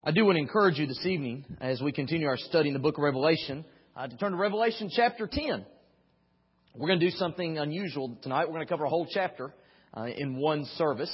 I do want to encourage you this evening, as we continue our study in the book of Revelation, to turn to Revelation chapter 10. We're going to do something unusual tonight. We're going to cover a whole chapter in one service.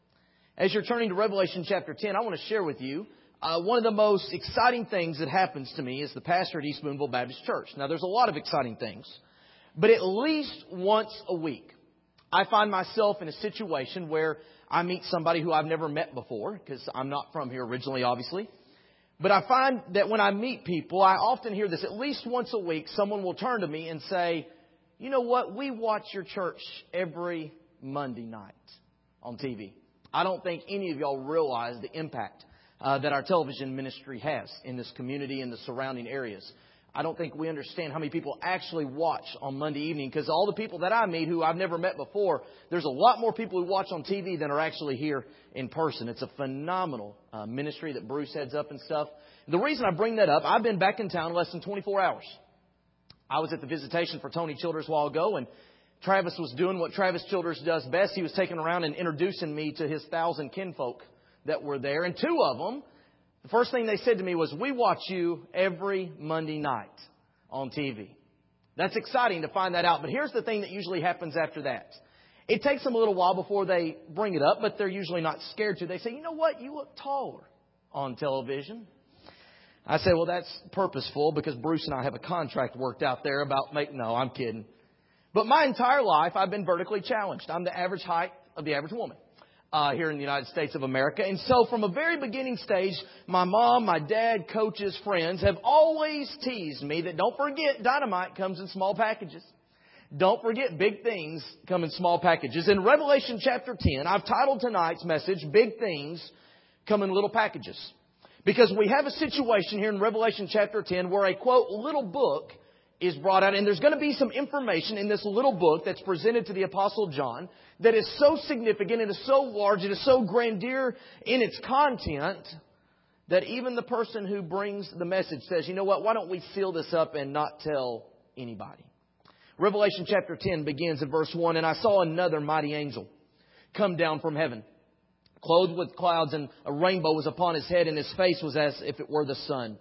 As you're turning to Revelation chapter 10, I want to share with you one of the most exciting things that happens to me as the pastor at East Boonville Baptist Church. Now, there's a lot of exciting things, but at least once a week, I find myself in a situation where I meet somebody who I've never met before, because I'm not from here originally, obviously. But I find that when I meet people, I often hear this. At least once a week, someone will turn to me and say, "You know what? We watch your church every Monday night on TV." I don't think any of y'all realize the impact that our television ministry has in this community and the surrounding areas. I don't think we understand how many people actually watch on Monday evening, because all the people that I meet who I've never met before, there's a lot more people who watch on TV than are actually here in person. It's a phenomenal ministry that Bruce heads up and stuff. The reason I bring that up, I've been back in town less than 24 hours. I was at the visitation for Tony Childers a while ago, and Travis was doing what Travis Childers does best. He was taking around and introducing me to his 1,000 kinfolk that were there. And two of them, the first thing they said to me was, "We watch you every Monday night on TV." That's exciting to find that out. But here's the thing that usually happens after that. It takes them a little while before they bring it up, but they're usually not scared to. They say, "You know what? You look taller on television." I say, "Well, that's purposeful because Bruce and I have a contract worked out there about No, I'm kidding. But my entire life, I've been vertically challenged. I'm the average height of the average woman here in the United States of America. And so from a very beginning stage, my mom, my dad, coaches, friends have always teased me that don't forget dynamite comes in small packages. Don't forget big things come in small packages. In Revelation chapter 10, I've titled tonight's message, "Big Things Come in Little Packages." Because we have a situation here in Revelation chapter 10 where a, quote, little book is brought out. And there's going to be some information in this little book that's presented to the Apostle John that is so significant, it is so large, it is so grandeur in its content that even the person who brings the message says, "You know what, why don't we seal this up and not tell anybody?" Revelation chapter 10 begins in verse 1, "And I saw another mighty angel come down from heaven, clothed with clouds, and a rainbow was upon his head, and his face was as if it were the sun,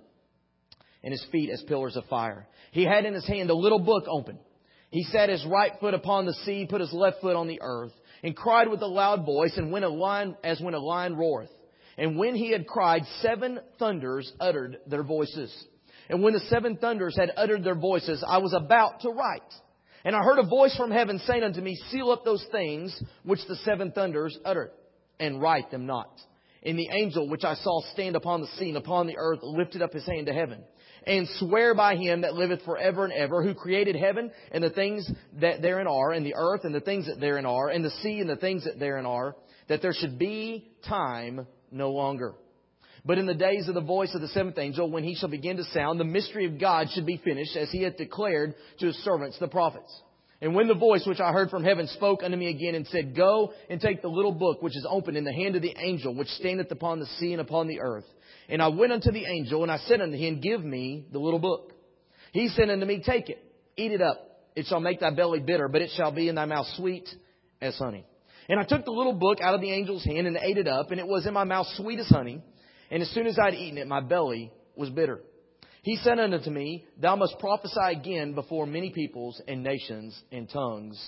and his feet as pillars of fire. He had in his hand a little book open. He set his right foot upon the sea, put his left foot on the earth, and cried with a loud voice, and when a lion roareth. And when he had cried, 7 thunders uttered their voices. And when the 7 thunders had uttered their voices, I was about to write. And I heard a voice from heaven saying unto me, Seal up those things which the 7 thunders uttered, and write them not. And the angel which I saw stand upon the sea and upon the earth lifted up his hand to heaven, and swear by him that liveth forever and ever, who created heaven and the things that therein are, and the earth and the things that therein are, and the sea and the things that therein are, that there should be time no longer. But in the days of the voice of the 7th angel, when he shall begin to sound, the mystery of God should be finished, as he hath declared to his servants the prophets. And when the voice which I heard from heaven spoke unto me again and said, Go and take the little book which is open in the hand of the angel which standeth upon the sea and upon the earth. And I went unto the angel, and I said unto him, Give me the little book. He said unto me, Take it, eat it up. It shall make thy belly bitter, but it shall be in thy mouth sweet as honey. And I took the little book out of the angel's hand and ate it up, and it was in my mouth sweet as honey. And as soon as I had eaten it, my belly was bitter. He said unto me, Thou must prophesy again before many peoples and nations and tongues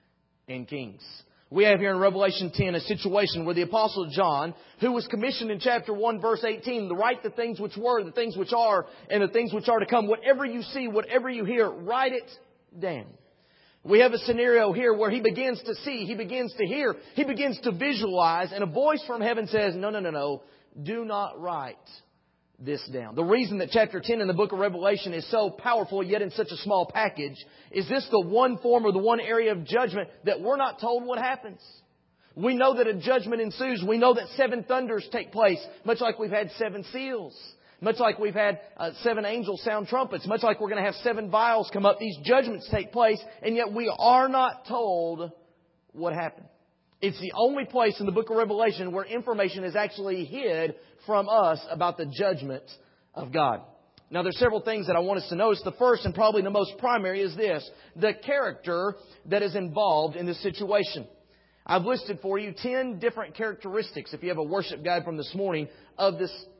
and kings. We have here in Revelation 10 a situation where the Apostle John, who was commissioned in chapter 1, verse 18, to write the things which were, the things which are, and the things which are to come. Whatever you see, whatever you hear, write it down. We have a scenario here where he begins to see, he begins to hear, he begins to visualize, and a voice from heaven says, No, do not write this down. The reason that chapter 10 in the book of Revelation is so powerful, yet in such a small package, is this the one form or the one area of judgment that we're not told what happens. We know that a judgment ensues. We know that 7 thunders take place, much like we've had 7 seals, much like we've had 7 angels sound trumpets, much like we're going to have 7 vials come up. These judgments take place, and yet we are not told what happened. It's the only place in the book of Revelation where information is actually hid from us about the judgment of God. Now, there's several things that I want us to notice. The first and probably the most primary is this: the character that is involved in this situation. I've listed for you 10 different characteristics, if you have a worship guide from this morning, of this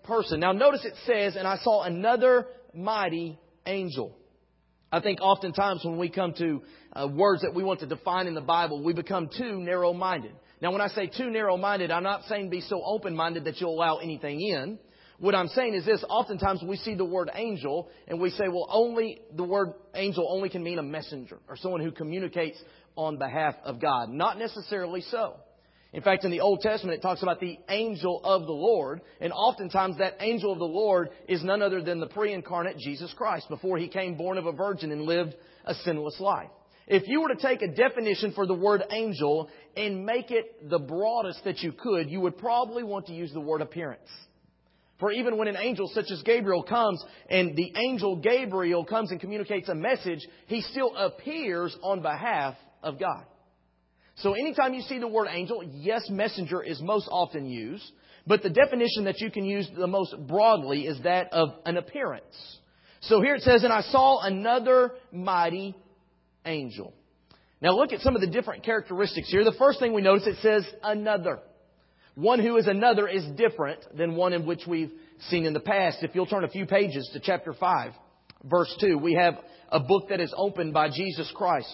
person. Now notice it says, and I saw another mighty angel. I think oftentimes when we come to words that we want to define in the Bible, we become too narrow-minded. Now when I say too narrow-minded, I'm not saying be so open-minded that you'll allow anything in. What I'm saying is this: oftentimes we see the word angel and we say, well, only the word angel only can mean a messenger or someone who communicates on behalf of God. Not necessarily so. In fact, in the Old Testament, it talks about the angel of the Lord. And oftentimes that angel of the Lord is none other than the pre-incarnate Jesus Christ before He came born of a virgin and lived a sinless life. If you were to take a definition for the word angel and make it the broadest that you could, you would probably want to use the word appearance. For even when an angel such as Gabriel comes and the angel Gabriel comes and communicates a message, he still appears on behalf of God. So anytime you see the word angel, yes, messenger is most often used, but the definition that you can use the most broadly is that of an appearance. So here it says, and I saw another mighty angel. Now look at some of the different characteristics here. The first thing we notice, it says another. One who is another is different than one in which we've seen in the past. If you'll turn a few pages to chapter 5, verse 2, we have a book that is opened by Jesus Christ.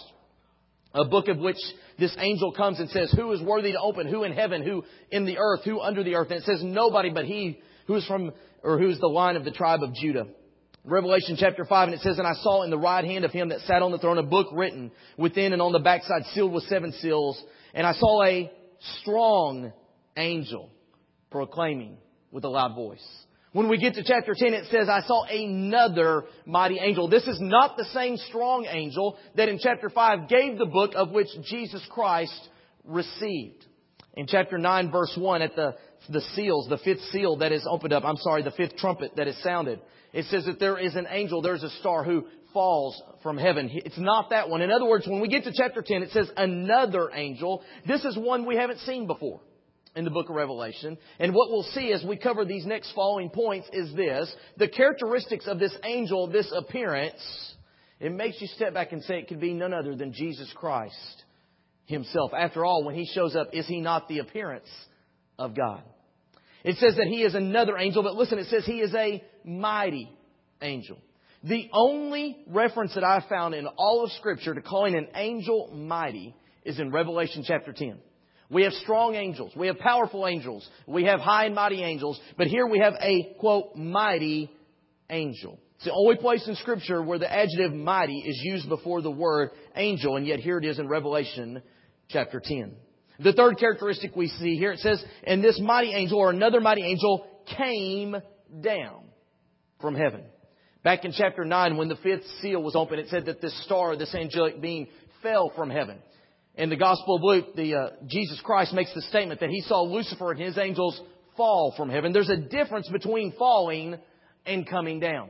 A book of which this angel comes and says, who is worthy to open? Who in heaven? Who in the earth? Who under the earth? And it says, nobody but he who is from, or who is the line of the tribe of Judah. Revelation chapter 5, and it says, and I saw in the right hand of him that sat on the throne a book written within and on the backside sealed with 7 seals. And I saw a strong angel proclaiming with a loud voice. When we get to chapter 10, it says, I saw another mighty angel. This is not the same strong angel that in chapter 5 gave the book of which Jesus Christ received. In chapter 9, verse 1, at the seals, the 5th seal that is opened up, the 5th trumpet that is sounded, it says that there is an angel, there's a star who falls from heaven. It's not that one. In other words, when we get to chapter 10, it says another angel. This is one we haven't seen before in the book of Revelation. And what we'll see as we cover these next following points is this: the characteristics of this angel, this appearance, it makes you step back and say it could be none other than Jesus Christ Himself. After all, when He shows up, is He not the appearance of God? It says that He is another angel, but listen, it says He is a mighty angel. The only reference that I found in all of Scripture to calling an angel mighty is in Revelation chapter 10. We have strong angels. We have powerful angels. We have high and mighty angels. But here we have a, quote, mighty angel. It's the only place in Scripture where the adjective mighty is used before the word angel. And yet here it is in Revelation chapter 10. The third characteristic we see here, it says, and this mighty angel, or another mighty angel, came down from heaven. Back in chapter 9, when the 5th seal was opened, it said that this star, this angelic being, fell from heaven. In the Gospel of Luke, Jesus Christ makes the statement that He saw Lucifer and his angels fall from heaven. There's a difference between falling and coming down.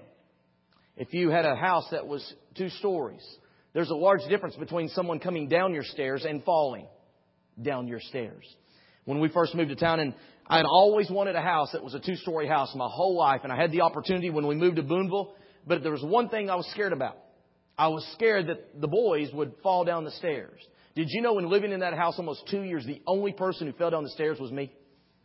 If you had a house that was 2 stories, there's a large difference between someone coming down your stairs and falling down your stairs. When we first moved to town, and I had always wanted a house that was a 2-story house my whole life, and I had the opportunity when we moved to Boonville, but there was one thing I was scared about. I was scared that the boys would fall down the stairs. Did you know when living in that house almost 2 years, the only person who fell down the stairs was me?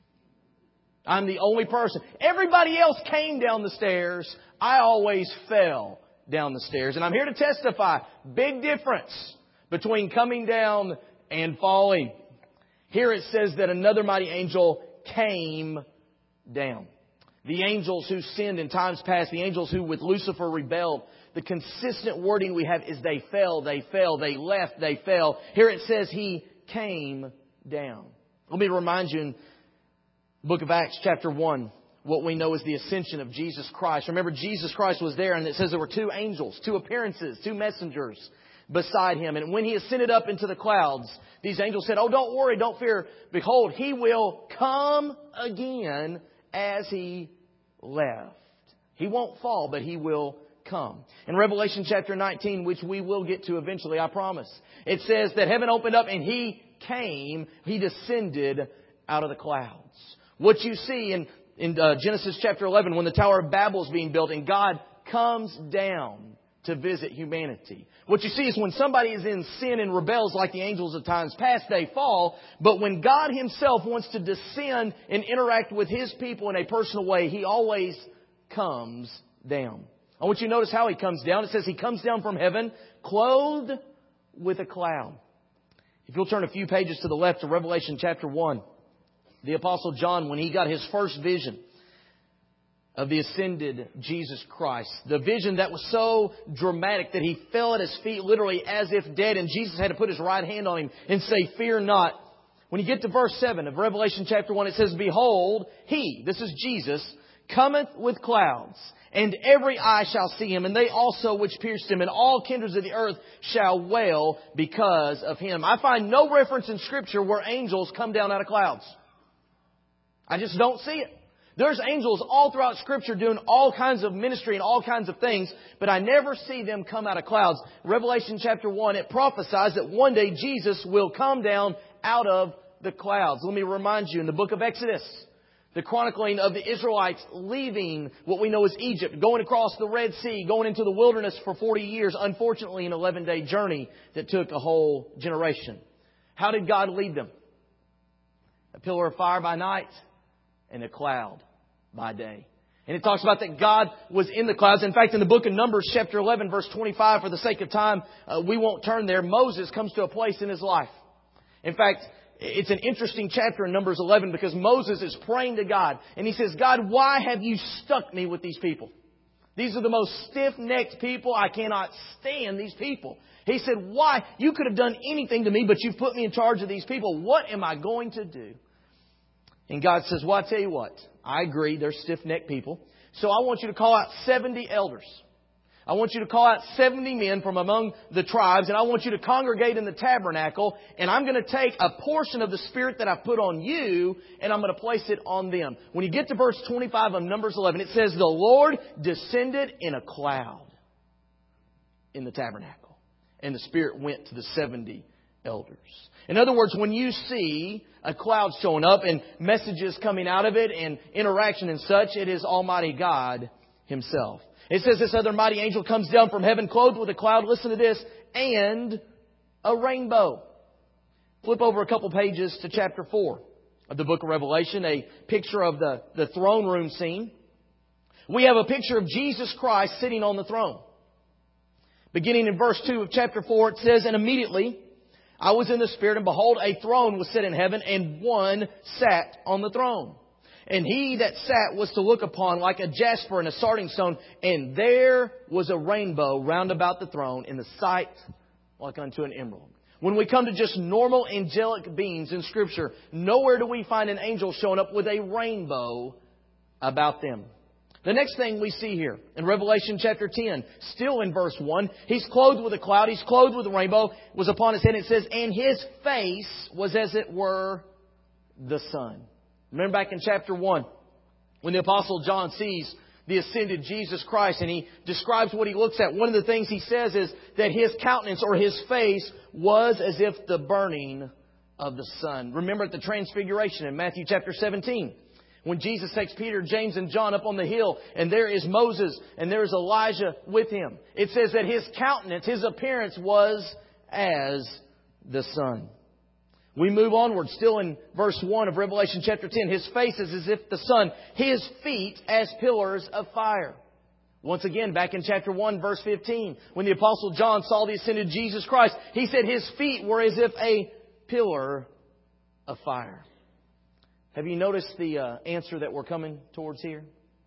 I'm the only person. Everybody else came down the stairs. I always fell down the stairs. And I'm here to testify, big difference between coming down and falling. Here it says that another mighty angel came down. The angels who sinned in times past, the angels who with Lucifer rebelled, the consistent wording we have is they fell, they left, they fell. Here it says He came down. Let me remind you in the book of Acts chapter 1, what we know is the ascension of Jesus Christ. Remember, Jesus Christ was there, and it says there were 2 angels, 2 appearances, 2 messengers beside Him. And when He ascended up into the clouds, these angels said, oh, don't worry, don't fear. Behold, He will come again as He left. He won't fall, but He will come. In Revelation chapter 19, which we will get to eventually, I promise, it says that heaven opened up and He came, He descended out of the clouds. What you see in Genesis chapter 11, when the Tower of Babel is being built and God comes down to visit humanity. What you see is when somebody is in sin and rebels like the angels of times past, they fall. But when God Himself wants to descend and interact with His people in a personal way, He always comes down. I want you to notice how He comes down. It says He comes down from heaven clothed with a cloud. If you'll turn a few pages to the left to Revelation chapter 1, the Apostle John, when he got his first vision of the ascended Jesus Christ, the vision that was so dramatic that he fell at His feet literally as if dead, and Jesus had to put His right hand on him and say, "Fear not." When you get to verse 7 of Revelation chapter 1, it says, "Behold, He," this is Jesus, "cometh with clouds, and every eye shall see Him, and they also which pierced Him, and all kindreds of the earth shall wail because of Him." I find no reference in Scripture where angels come down out of clouds. I just don't see it. There's angels all throughout Scripture doing all kinds of ministry and all kinds of things, but I never see them come out of clouds. Revelation chapter 1, it prophesies that one day Jesus will come down out of the clouds. Let me remind you, in the book of Exodus, the chronicling of the Israelites leaving what we know as Egypt, going across the Red Sea, going into the wilderness for 40 years, unfortunately an 11-day journey that took a whole generation. How did God lead them? A pillar of fire by night and a cloud by day. And it talks about that God was in the clouds. In fact, in the book of Numbers, chapter 11, verse 25, for the sake of time, we won't turn there. Moses comes to a place in his life. In fact, it's an interesting chapter in Numbers 11 because Moses is praying to God. And he says, "God, why have you stuck me with these people? These are the most stiff-necked people. I cannot stand these people." He said, "Why? You could have done anything to me, but you've put me in charge of these people. What am I going to do?" And God says, "Well, I tell you what. I agree, they're stiff-necked people. So I want you to call out 70 elders. I want you to call out 70 men from among the tribes, and I want you to congregate in the tabernacle, and I'm going to take a portion of the Spirit that I've put on you, and I'm going to place it on them." When you get to verse 25 of Numbers 11, it says, "The Lord descended in a cloud in the tabernacle, and the Spirit went to the 70 elders." In other words, when you see a cloud showing up and messages coming out of it and interaction and such, it is Almighty God Himself. It says this other mighty angel comes down from heaven clothed with a cloud, listen to this, and a rainbow. Flip over a couple pages to chapter 4 of the book of Revelation, a picture of the throne room scene. We have a picture of Jesus Christ sitting on the throne. Beginning in verse 2 of chapter 4, it says, "And immediately I was in the Spirit, and behold, a throne was set in heaven, and one sat on the throne. And he that sat was to look upon like a jasper and a sardine stone, and there was a rainbow round about the throne in the sight like unto an emerald." When we come to just normal angelic beings in Scripture, nowhere do we find an angel showing up with a rainbow about them. The next thing we see here in Revelation chapter 10, still in verse 1, He's clothed with a cloud, He's clothed with a rainbow, was upon His head. It says, "And His face was as it were the sun." Remember back in chapter 1, when the Apostle John sees the ascended Jesus Christ and he describes what he looks at, one of the things he says is that His countenance or His face was as if the burning of the sun. Remember at the Transfiguration in Matthew chapter 17. When Jesus takes Peter, James, and John up on the hill, and there is Moses, and there is Elijah with Him. It says that His countenance, His appearance was as the sun. We move onward, still in verse 1 of Revelation chapter 10. His face is as if the sun, His feet as pillars of fire. Once again, back in chapter 1, verse 15, when the Apostle John saw the ascended Jesus Christ, he said His feet were as if a pillar of fire. Have you noticed the answer that we're coming towards here?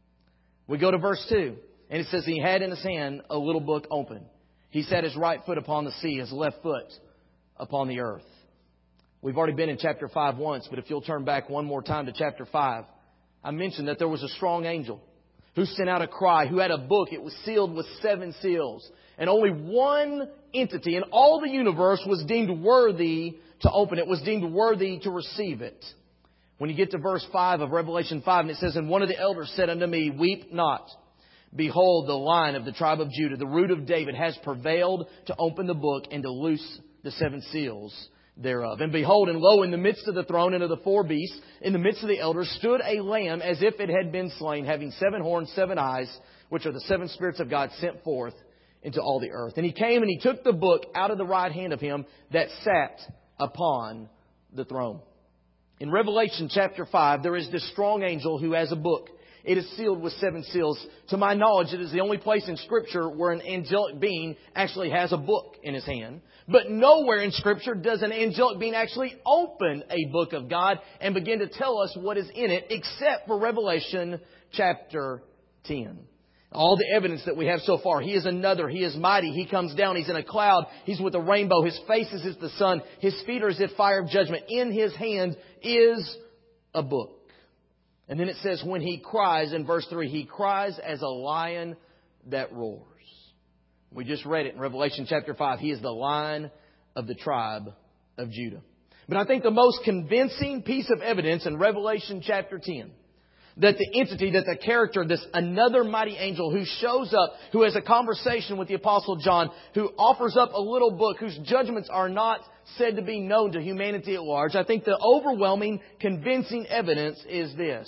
We go to verse 2, and it says, "He had in His hand a little book open. He set His right foot upon the sea, His left foot upon the earth." We've already been in chapter 5 once, but if you'll turn back one more time to chapter 5, I mentioned that there was a strong angel who sent out a cry, who had a book. It was sealed with 7 seals. And only one entity in all the universe was deemed worthy to open it, was deemed worthy to receive it. When you get to verse 5 of Revelation 5, and it says, "And one of the elders said unto me, Weep not. Behold, the Lion of the tribe of Judah, the Root of David, has prevailed to open the book and to loose the 7 seals thereof. And behold, and lo, in the midst of the throne and of the 4 beasts, in the midst of the elders, stood a lamb as if it had been slain, having 7 horns, 7 eyes, which are the 7 spirits of God sent forth into all the earth. And He came and He took the book out of the right hand of Him that sat upon the throne. In Revelation chapter 5, there is this strong angel who has a book. It is sealed with 7 seals. To my knowledge, it is the only place in Scripture where an angelic being actually has a book in his hand. But nowhere in Scripture does an angelic being actually open a book of God and begin to tell us what is in it, except for Revelation chapter 10. All the evidence that we have so far. He is another. He is mighty. He comes down. He's in a cloud. He's with a rainbow. His face is as the sun. His feet are as if fire of judgment. In His hand is a book. And then it says when He cries, in verse 3, He cries as a lion that roars. We just read it in Revelation chapter 5. He is the Lion of the tribe of Judah. But I think the most convincing piece of evidence in Revelation chapter 10, that the entity, that the character, this another mighty angel who shows up, who has a conversation with the Apostle John, who offers up a little book whose judgments are not said to be known to humanity at large. I think the overwhelming, convincing evidence is this.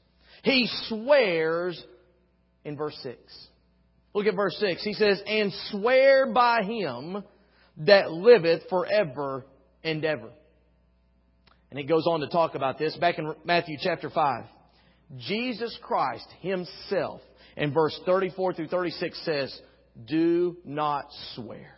He swears in verse 6. Look at verse 6. He says, and swear by Him that liveth forever and ever. And it goes on to talk about this back in Matthew chapter 5. Jesus Christ Himself, in verse 34 through 36 says, do not swear.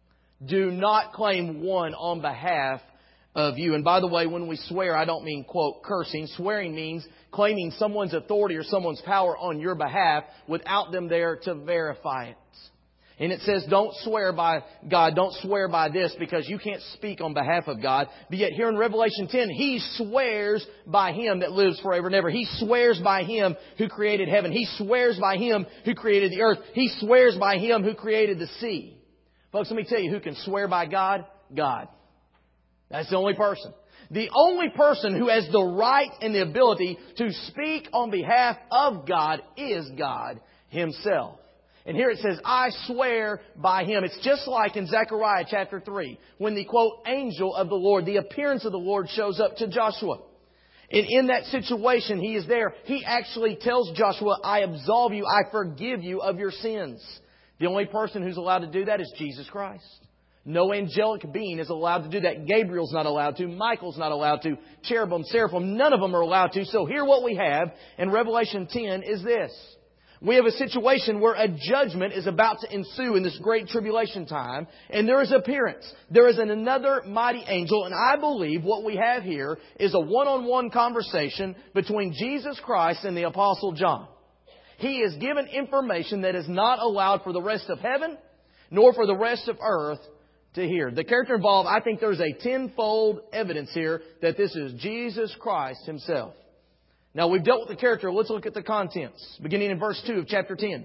Do not claim one on behalf of you. And by the way, when we swear, I don't mean, quote, cursing. Swearing means claiming someone's authority or someone's power on your behalf without them there to verify it. And it says, don't swear by God. Don't swear by this because you can't speak on behalf of God. But yet here in Revelation 10, He swears by Him that lives forever and ever. He swears by Him who created heaven. He swears by Him who created the earth. He swears by Him who created the sea. Folks, let me tell you who can swear by God. God. That's the only person. The only person who has the right and the ability to speak on behalf of God is God Himself. And here it says, I swear by Him. It's just like in Zechariah chapter 3, when the, quote, angel of the Lord, the appearance of the Lord shows up to Joshua. And in that situation, he is there. He actually tells Joshua, I absolve you, I forgive you of your sins. The only person who's allowed to do that is Jesus Christ. No angelic being is allowed to do that. Gabriel's not allowed to. Michael's not allowed to. Cherubim, seraphim, none of them are allowed to. So here what we have in Revelation 10 is this. We have a situation where a judgment is about to ensue in this great tribulation time. And there is appearance. There is another mighty angel. And I believe what we have here is a one-on-one conversation between Jesus Christ and the Apostle John. He is given information that is not allowed for the rest of heaven, nor for the rest of earth to hear. The character involved, I think there's a tenfold evidence here that this is Jesus Christ Himself. Now, we've dealt with the character. Let's look at the contents. Beginning in verse 2 of chapter 10.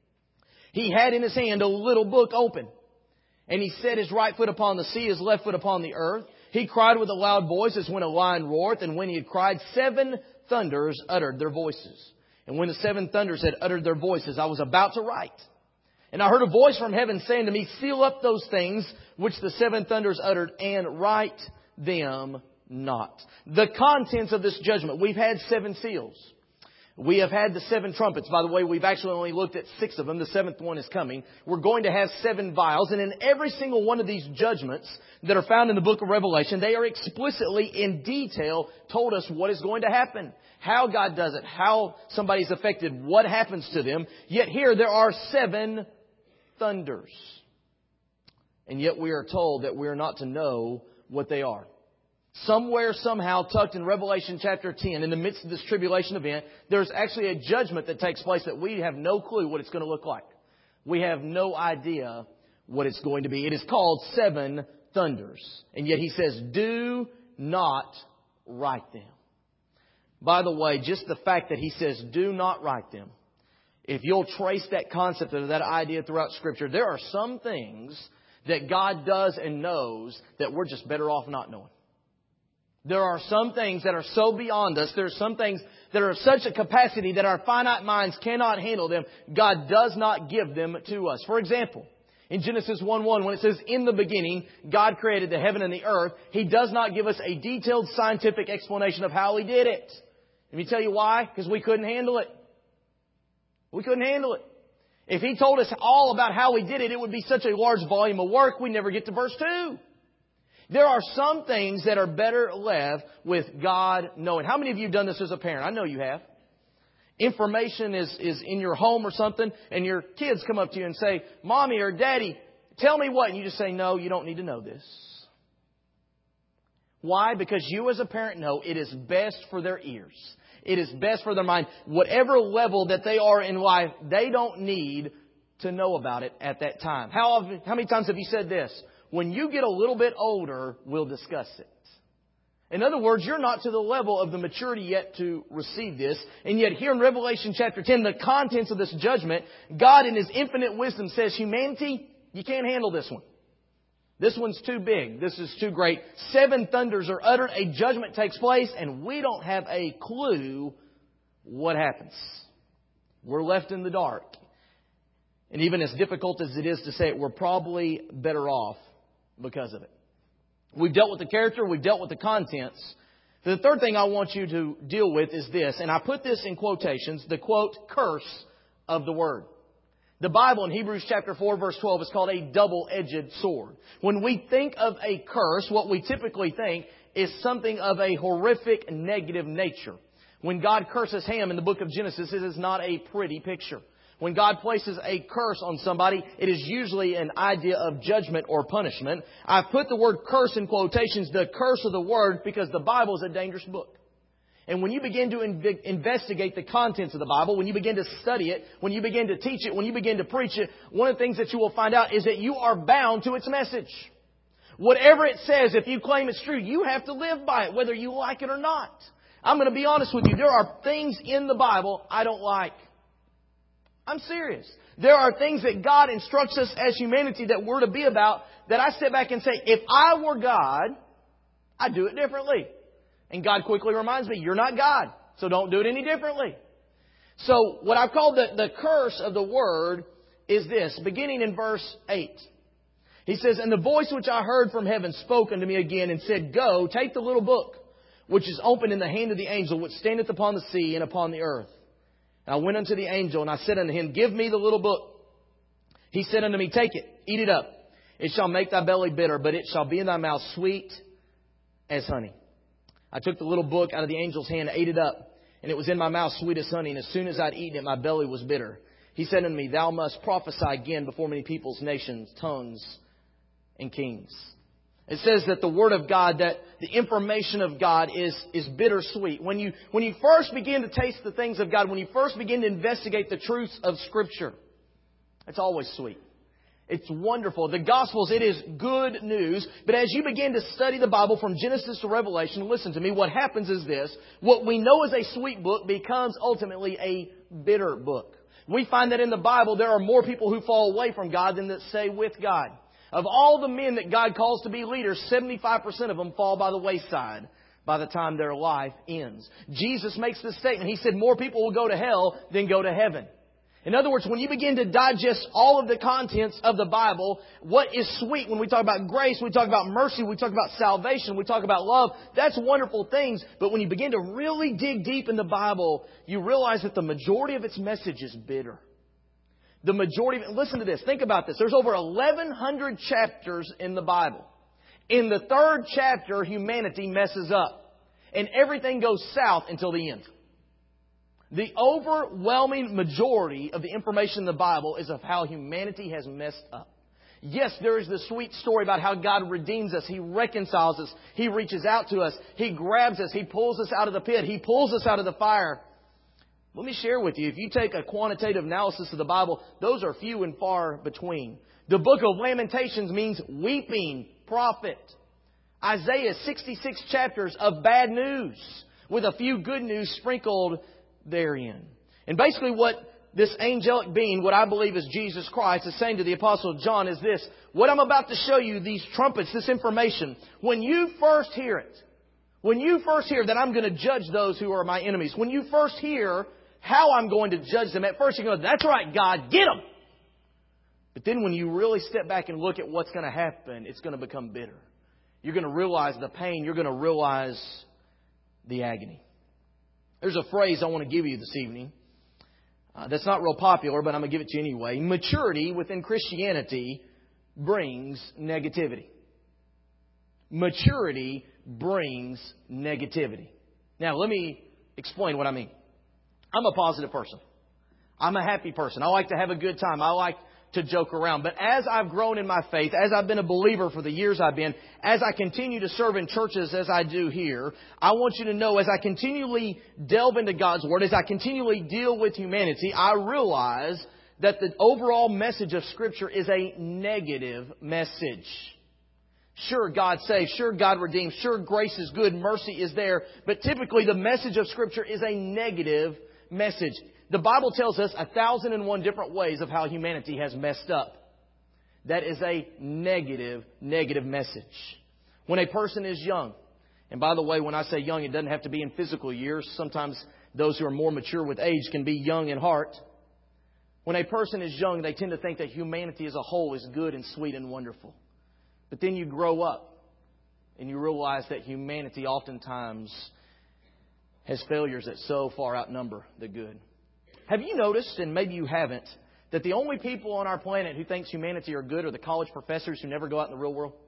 He had in His hand a little book open. And He set His right foot upon the sea, His left foot upon the earth. He cried with a loud voice as when a lion roareth. And when He had cried, 7 thunders uttered their voices. And when the 7 thunders had uttered their voices, I was about to write. And I heard a voice from heaven saying to me, seal up those things which the 7 thunders uttered and write them not. The contents of this judgment. We've had 7 seals. We have had the 7 trumpets. By the way, we've actually only looked at 6 of them. The 7th one is coming. We're going to have 7 vials. And in every single one of these judgments that are found in the book of Revelation, they are explicitly in detail told us what is going to happen. How God does it. How somebody's affected. What happens to them. Yet here there are 7 thunders. And yet we are told that we are not to know what they are. Somewhere, somehow, tucked in Revelation chapter 10, in the midst of this tribulation event, there's actually a judgment that takes place that we have no clue what it's going to look like. We have no idea what it's going to be. It is called 7 thunders. And yet He says, do not write them. By the way, just the fact that He says, do not write them. If you'll trace that concept or that idea throughout Scripture, there are some things that God does and knows that we're just better off not knowing. There are some things that are so beyond us. There are some things that are of such a capacity that our finite minds cannot handle them. God does not give them to us. For example, in Genesis 1:1, when it says, in the beginning, God created the heaven and the earth, He does not give us a detailed scientific explanation of how He did it. Let me tell you why. Because we couldn't handle it. We couldn't handle it. If He told us all about how He did it, it would be such a large volume of work, we'd never get to verse 2. There are some things that are better left with God knowing. How many of you have done this as a parent? I know you have. Information is in your home or something, and your kids come up to you and say, Mommy or Daddy, tell me what? And you just say, no, you don't need to know this. Why? Because you as a parent know it is best for their ears. It is best for their mind. Whatever level that they are in life, they don't need to know about it at that time. How many times have you said this? When you get a little bit older, we'll discuss it. In other words, you're not to the level of the maturity yet to receive this. And yet here in Revelation chapter 10, the contents of this judgment, God in His infinite wisdom says, humanity, you can't handle this one. This one's too big. This is too great. 7 thunders are uttered. A judgment takes place, and we don't have a clue what happens. We're left in the dark. And even as difficult as it is to say it, we're probably better off because of it. We've dealt with the character. We've dealt with the contents. The third thing I want you to deal with is this, and I put this in quotations, the quote, curse of the Word. The Bible in Hebrews chapter 4 verse 12 is called a double-edged sword. When we think of a curse, what we typically think is something of a horrific negative nature. When God curses Ham in the book of Genesis, it is not a pretty picture. When God places a curse on somebody, it is usually an idea of judgment or punishment. I put the word curse in quotations, the curse of the Word, because the Bible is a dangerous book. And when you begin to investigate the contents of the Bible, when you begin to study it, when you begin to teach it, when you begin to preach it, one of the things that you will find out is that you are bound to its message. Whatever it says, if you claim it's true, you have to live by it, whether you like it or not. I'm going to be honest with you. There are things in the Bible I don't like. I'm serious. There are things that God instructs us as humanity that we're to be about that I sit back and say, if I were God, I'd do it differently. And God quickly reminds me, you're not God, so don't do it any differently. So what I've called the curse of the Word is this, beginning in verse 8. He says, and the voice which I heard from heaven spoke unto me again and said, Go, take the little book, which is open in the hand of the angel, which standeth upon the sea and upon the earth. And I went unto the angel, and I said unto him, Give me the little book. He said unto me, Take it, eat it up. It shall make thy belly bitter, but it shall be in thy mouth sweet as honey. I took the little book out of the angel's hand, ate it up, and it was in my mouth sweet as honey. And as soon as I'd eaten it, my belly was bitter. He said unto me, Thou must prophesy again before many peoples, nations, tongues, and kings. It says that the Word of God, that the information of God is bittersweet. When you first begin to taste the things of God, when you first begin to investigate the truths of Scripture, it's always sweet. It's wonderful. The Gospels, it is good news. But as you begin to study the Bible from Genesis to Revelation, listen to me, what happens is this. What we know is a sweet book becomes ultimately a bitter book. We find that in the Bible there are more people who fall away from God than that stay with God. Of all the men that God calls to be leaders, 75% of them fall by the wayside by the time their life ends. Jesus makes this statement. He said more people will go to hell than go to heaven. In other words, when you begin to digest all of the contents of the Bible, what is sweet when we talk about grace, we talk about mercy, we talk about salvation, we talk about love, that's wonderful things. But when you begin to really dig deep in the Bible, you realize that the majority of its message is bitter. The majority of it, listen to this, think about this. There's over 1,100 chapters in the Bible. In the 3rd chapter, humanity messes up. And everything goes south until the end. The overwhelming majority of the information in the Bible is of how humanity has messed up. Yes, there is the sweet story about how God redeems us. He reconciles us. He reaches out to us. He grabs us. He pulls us out of the pit. He pulls us out of the fire. Let me share with you, if you take a quantitative analysis of the Bible, those are few and far between. The book of Lamentations means weeping prophet. Isaiah, 66 chapters of bad news with a few good news sprinkled therein. And basically what this angelic being, what I believe is Jesus Christ, is saying to the Apostle John is this. What I'm about to show you, these trumpets, this information, when you first hear it, when you first hear that I'm going to judge those who are my enemies, when you first hear how I'm going to judge them, at first you go, that's right, God, get them. But then when you really step back and look at what's going to happen, it's going to become bitter. You're going to realize the pain. You're going to realize the agony. There's a phrase I want to give you this evening. that's not real popular, but I'm going to give it to you anyway. Maturity within Christianity brings negativity. Maturity brings negativity. Now, let me explain what I mean. I'm a positive person. I'm a happy person. I like to have a good time. I like to joke around. But as I've grown in my faith, as I've been a believer for the years I've been, as I continue to serve in churches as I do here, I want you to know as I continually delve into God's Word, as I continually deal with humanity, I realize that the overall message of Scripture is a negative message. Sure, God saves. Sure, God redeems. Sure, grace is good. Mercy is there. But typically the message of Scripture is a negative message. The Bible tells us 1,001 different ways of how humanity has messed up. That is a negative message. When a person is young, and by the way, when I say young, it doesn't have to be in physical years. Sometimes those who are more mature with age can be young in heart. When a person is young, they tend to think that humanity as a whole is good and sweet and wonderful. But then you grow up and you realize that humanity oftentimes has failures that so far outnumber the good. Have you noticed, and maybe you haven't, that the only people on our planet who thinks humanity are good are the college professors who never go out in the real world?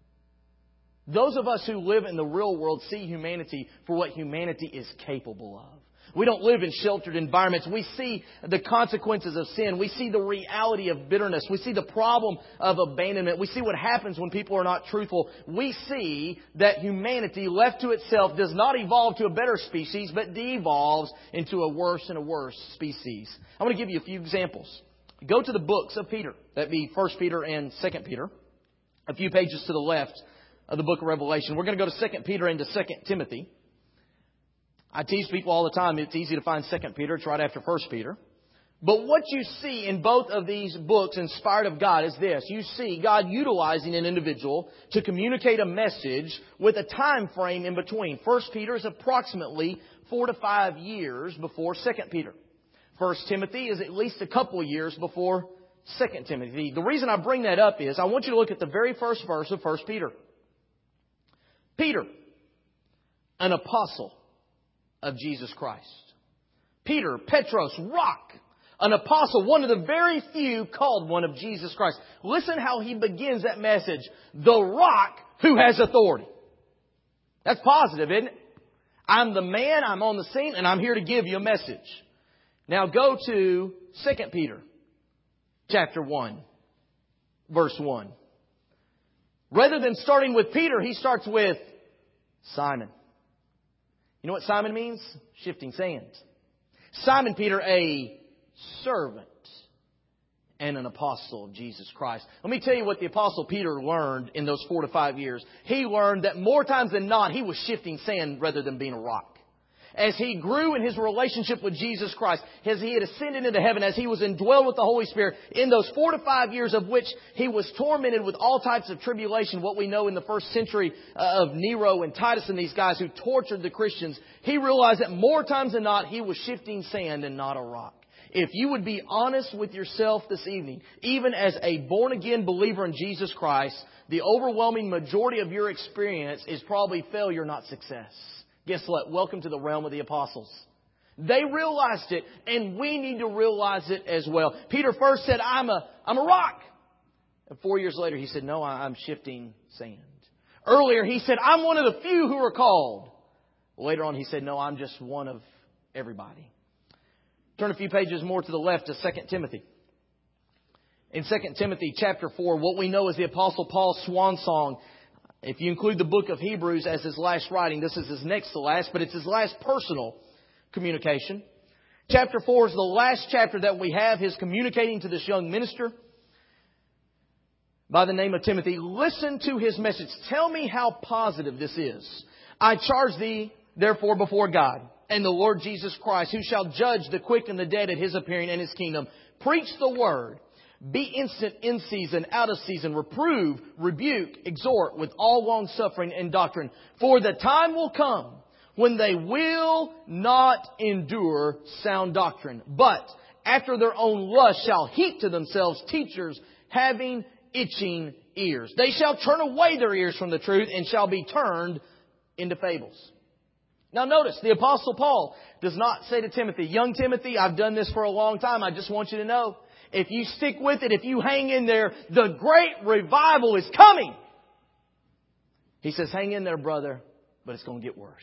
Those of us who live in the real world see humanity for what humanity is capable of. We don't live in sheltered environments. We see the consequences of sin. We see the reality of bitterness. We see the problem of abandonment. We see what happens when people are not truthful. We see that humanity left to itself does not evolve to a better species, but devolves into a worse and a worse species. I want to give you a few examples. Go to the books of Peter. That'd be 1 Peter and 2 Peter. A few pages to the left of the book of Revelation. We're going to go to 2 Peter and to 2 Timothy. I teach people all the time, it's easy to find 2 Peter. It's right after 1 Peter. But what you see in both of these books inspired of God is this. You see God utilizing an individual to communicate a message with a time frame in between. 1 Peter is approximately 4 to 5 years before 2 Peter. 1 Timothy is at least a couple of years before 2 Timothy. The reason I bring that up is I want you to look at the very first verse of 1 Peter. Peter, an apostle of Jesus Christ. Peter, Petros, rock, an apostle, one of the very few called one of Jesus Christ. Listen how he begins that message. The rock who has authority. That's positive, isn't it? I'm the man, I'm on the scene, and I'm here to give you a message. Now go to 2 Peter chapter 1, verse 1. Rather than starting with Peter, he starts with Simon. You know what Simon means? Shifting sand. Simon Peter, a servant and an apostle of Jesus Christ. Let me tell you what the apostle Peter learned in those 4 to 5 years. He learned that more times than not, he was shifting sand rather than being a rock. As he grew in his relationship with Jesus Christ, as he had ascended into heaven, as he was indwelled with the Holy Spirit, in those 4 to 5 years of which he was tormented with all types of tribulation, what we know in the first century of Nero and Titus and these guys who tortured the Christians, he realized that more times than not, he was shifting sand and not a rock. If you would be honest with yourself this evening, even as a born-again believer in Jesus Christ, the overwhelming majority of your experience is probably failure, not success. Guess what? Welcome to the realm of the apostles. They realized it, and we need to realize it as well. Peter first said, I'm a rock. And 4 years later, he said, no, I'm shifting sand. Earlier, he said, I'm one of the few who are called. Later on, he said, no, I'm just one of everybody. Turn a few pages more to the left to 2 Timothy. In 2 Timothy chapter 4, what we know is the Apostle Paul's swan song. If you include the book of Hebrews as his last writing, this is his next to last, but it's his last personal communication. Chapter 4 is the last chapter that we have, his communicating to this young minister by the name of Timothy. Listen to his message. Tell me how positive this is. I charge thee, therefore, before God and the Lord Jesus Christ, who shall judge the quick and the dead at His appearing in His kingdom. Preach the word. Be instant in season, out of season. Reprove, rebuke, exhort with all long suffering and doctrine. For the time will come when they will not endure sound doctrine, but after their own lust shall heap to themselves teachers having itching ears. They shall turn away their ears from the truth and shall be turned into fables. Now notice, the Apostle Paul does not say to Timothy, young Timothy, I've done this for a long time. I just want you to know, if you stick with it, if you hang in there, the great revival is coming. He says, hang in there, brother, but it's going to get worse.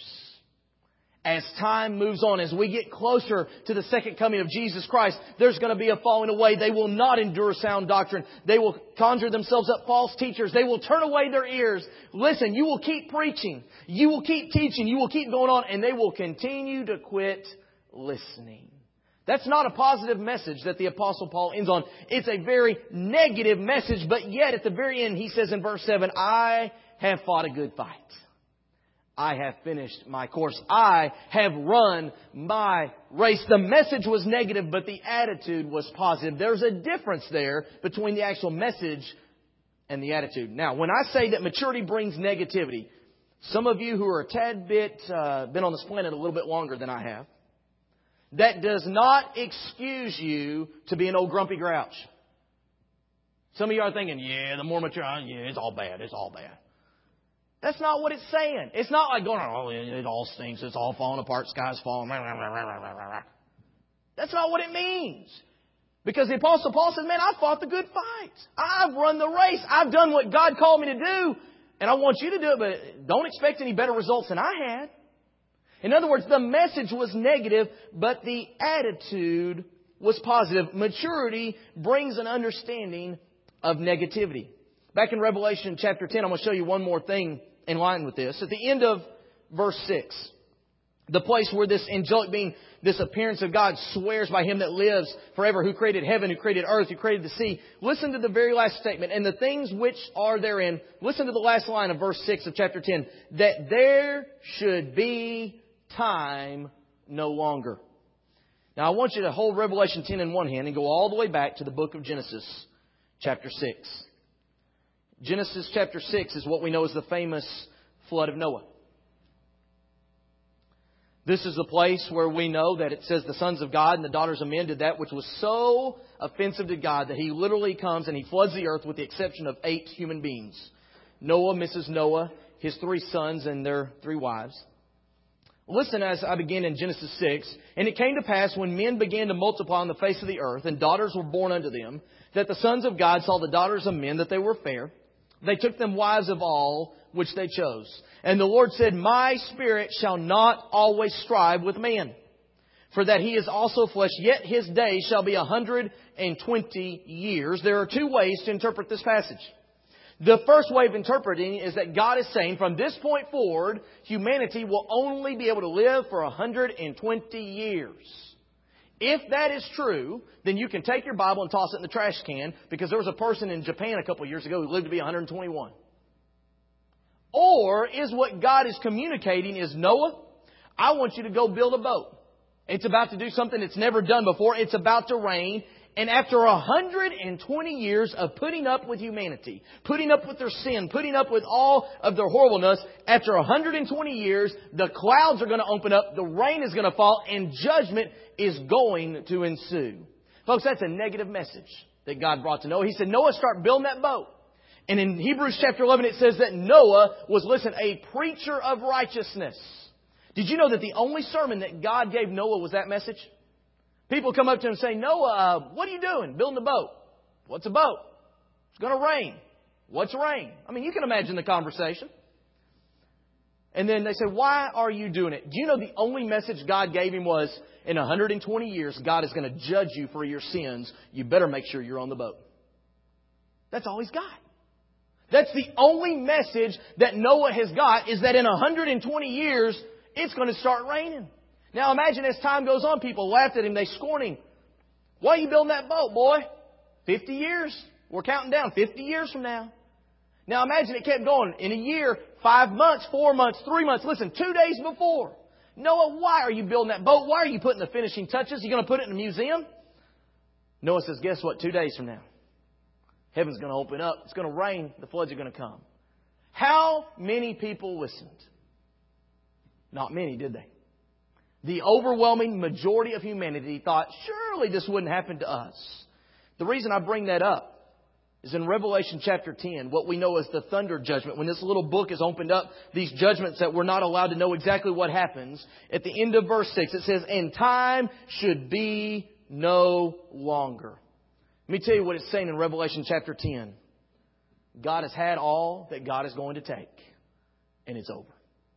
As time moves on, as we get closer to the second coming of Jesus Christ, there's going to be a falling away. They will not endure sound doctrine. They will conjure themselves up false teachers. They will turn away their ears. Listen, you will keep preaching. You will keep teaching. You will keep going on. And they will continue to quit listening. That's not a positive message that the Apostle Paul ends on. It's a very negative message. But yet at the very end, he says in verse 7, I have fought a good fight. I have finished my course. I have run my race. The message was negative, but the attitude was positive. There's a difference there between the actual message and the attitude. Now, when I say that maturity brings negativity, some of you who are a tad bit, been on this planet a little bit longer than I have, that does not excuse you to be an old grumpy grouch. Some of you are thinking, yeah, the more mature, it's all bad, it's all bad. That's not what it's saying. It's not like going, oh, it all stinks. It's all falling apart. Sky's falling. That's not what it means. Because the Apostle Paul says, man, I fought the good fight. I've run the race. I've done what God called me to do. And I want you to do it, but don't expect any better results than I had. In other words, the message was negative, but the attitude was positive. Maturity brings an understanding of negativity. Back in Revelation chapter 10, I'm going to show you one more thing in line with this. At the end of verse 6, the place where this angelic being, this appearance of God swears by Him that lives forever, who created heaven, who created earth, who created the sea. Listen to the very last statement. And the things which are therein, listen to the last line of verse 6 of chapter 10, that there should be time no longer. Now I want you to hold Revelation 10 in one hand and go all the way back to the book of Genesis chapter 6. Genesis chapter 6 is what we know as the famous flood of Noah. This is the place where we know that it says the sons of God and the daughters of men did that which was so offensive to God that He literally comes and He floods the earth with the exception of 8 human beings. Noah, Mrs. Noah, his 3 sons and their 3 wives. Listen as I begin in Genesis 6. And it came to pass when men began to multiply on the face of the earth and daughters were born unto them, that the sons of God saw the daughters of men that they were fair. They took them wives of all which they chose. And the Lord said, my spirit shall not always strive with man, for that he is also flesh, yet his days shall be 120 years. There are 2 ways to interpret this passage. The first way of interpreting is that God is saying from this point forward, humanity will only be able to live for 120 years. If that is true, then you can take your Bible and toss it in the trash can, because there was a person in Japan a couple of years ago who lived to be 121. Or is what God is communicating is, Noah, I want you to go build a boat. It's about to do something it's never done before. It's about to rain. And after 120 years of putting up with humanity, putting up with their sin, putting up with all of their horribleness, after 120 years, the clouds are going to open up, the rain is going to fall, and judgment is going to ensue. Folks, that's a negative message that God brought to Noah. He said, Noah, start building that boat. And in Hebrews chapter 11, it says that Noah was, listen, a preacher of righteousness. Did you know that the only sermon that God gave Noah was that message? People come up to him and say, Noah, what are you doing? Building a boat. What's a boat? It's going to rain. What's rain? I mean, you can imagine the conversation. And then they say, why are you doing it? Do you know the only message God gave him was, in 120 years, God is going to judge you for your sins. You better make sure you're on the boat. That's all he's got. That's the only message that Noah has got, is that in 120 years, it's going to start raining. Now imagine as time goes on, people laughed at him, they scorned him. Why are you building that boat, boy? 50 years. We're counting down 50 years from now. Now imagine it kept going. In a year, 5 months, 4 months, 3 months. Listen, 2 days before. Noah, why are you building that boat? Why are you putting the finishing touches? You going to put it in a museum? Noah says, guess what? 2 days from now, heaven's going to open up. It's going to rain. The floods are going to come. How many people listened? Not many, did they? The overwhelming majority of humanity thought, surely this wouldn't happen to us. The reason I bring that up is in Revelation chapter 10, what we know as the thunder judgment. When this little book is opened up, these judgments that we're not allowed to know exactly what happens. At the end of verse 6, it says, and time should be no longer. Let me tell you what it's saying in Revelation chapter 10. God has had all that God is going to take, and it's over.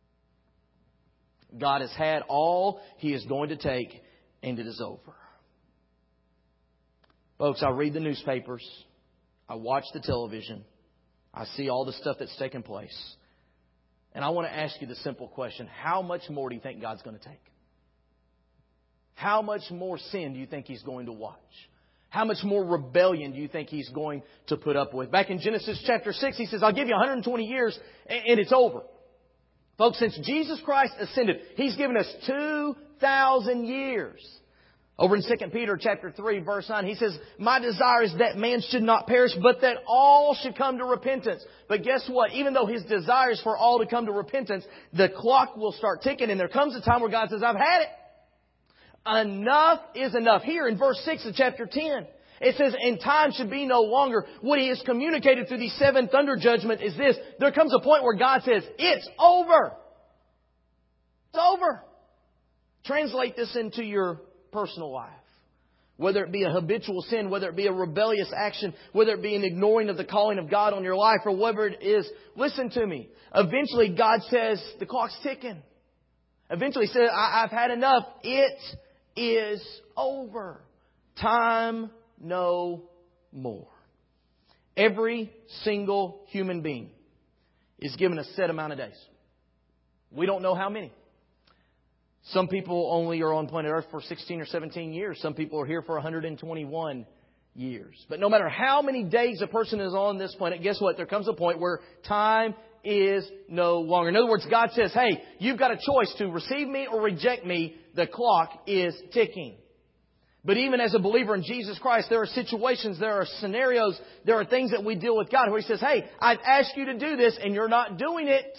God has had all He is going to take, and it is over. Folks, I read the newspapers. I watch the television. I see all the stuff that's taking place. And I want to ask you the simple question. How much more do you think God's going to take? How much more sin do you think He's going to watch? How much more rebellion do you think He's going to put up with? Back in Genesis chapter 6, He says, I'll give you 120 years and it's over. Folks, since Jesus Christ ascended, He's given us 2,000 years. Over in 2 Peter chapter 3, verse 9, he says, my desire is that man should not perish, but that all should come to repentance. But guess what? Even though His desire is for all to come to repentance, the clock will start ticking, and there comes a time where God says, I've had it. Enough is enough. Here in verse 6 of chapter 10, it says, and time should be no longer. What He has communicated through these 7 thunder judgments is this. There comes a point where God says, it's over. It's over. Translate this into your personal life. Whether it be a habitual sin, whether it be a rebellious action, whether it be an ignoring of the calling of God on your life, or whatever it is, listen to me. Eventually God says, the clock's ticking. Eventually He says, I've had enough. It is over. Time no more. Every single human being is given a set amount of days. We don't know how many. Some people only are on planet Earth for 16 or 17 years. Some people are here for 121 years. But no matter how many days a person is on this planet, guess what? There comes a point where time is no longer. In other words, God says, hey, you've got a choice to receive me or reject me. The clock is ticking. But even as a believer in Jesus Christ, there are situations, there are scenarios, there are things that we deal with God where He says, hey, I've asked you to do this and you're not doing it.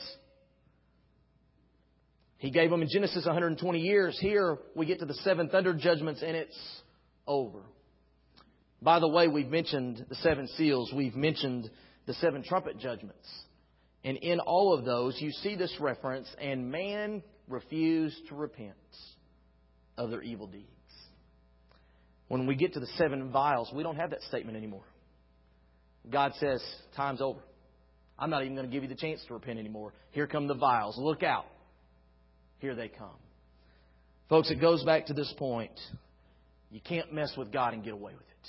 He gave them in Genesis 120 years. Here we get to the 7 thunder judgments and it's over. By the way, we've mentioned the 7 seals. We've mentioned the 7 trumpet judgments. And in all of those, you see this reference, and man refused to repent of their evil deeds. When we get to the 7 vials, we don't have that statement anymore. God says, time's over. I'm not even going to give you the chance to repent anymore. Here come the vials. Look out. Here they come. Folks, it goes back to this point. You can't mess with God and get away with it.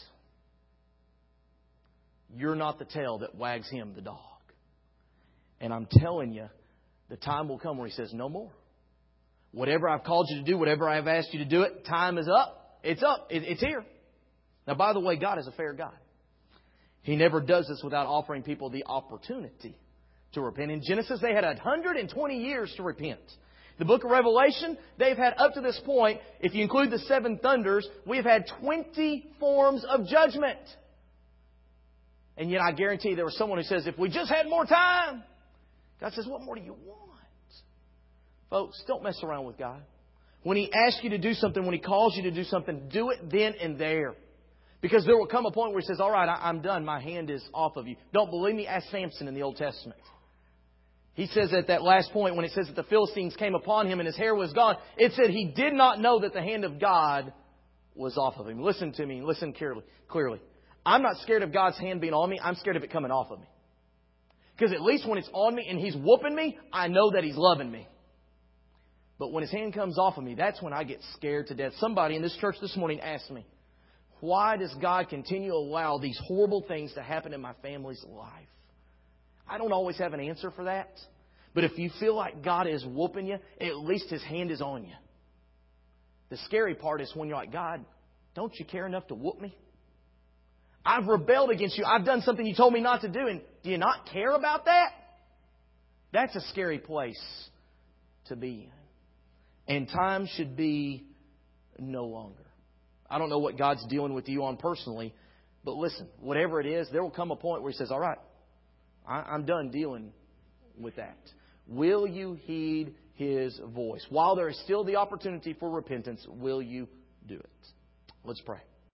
You're not the tail that wags Him, the dog. And I'm telling you, the time will come where He says, no more. Whatever I've called you to do, whatever I've asked you to do it, time is up. It's up. It's here. Now, by the way, God is a fair God. He never does this without offering people the opportunity to repent. In Genesis, they had 120 years to repent. The book of Revelation, they've had up to this point, if you include the 7 thunders, we've had 20 forms of judgment. And yet I guarantee there was someone who says, if we just had more time. God says, what more do you want? Folks, don't mess around with God. When He asks you to do something, when He calls you to do something, do it then and there. Because there will come a point where He says, all right, I'm done. My hand is off of you. Don't believe me? Ask Samson in the Old Testament. He says at that last point, when it says that the Philistines came upon him and his hair was gone, it said he did not know that the hand of God was off of him. Listen to me. Listen clearly. I'm not scared of God's hand being on me. I'm scared of it coming off of me. Because at least when it's on me and He's whooping me, I know that He's loving me. But when His hand comes off of me, that's when I get scared to death. Somebody in this church this morning asked me, why does God continue to allow these horrible things to happen in my family's life? I don't always have an answer for that. But if you feel like God is whooping you, at least His hand is on you. The scary part is when you're like, God, don't you care enough to whoop me? I've rebelled against you. I've done something you told me not to do. And do you not care about that? That's a scary place to be in. And time should be no longer. I don't know what God's dealing with you on personally. But listen, whatever it is, there will come a point where He says, all right, I'm done dealing with that. Will you heed His voice? While there is still the opportunity for repentance, will you do it? Let's pray.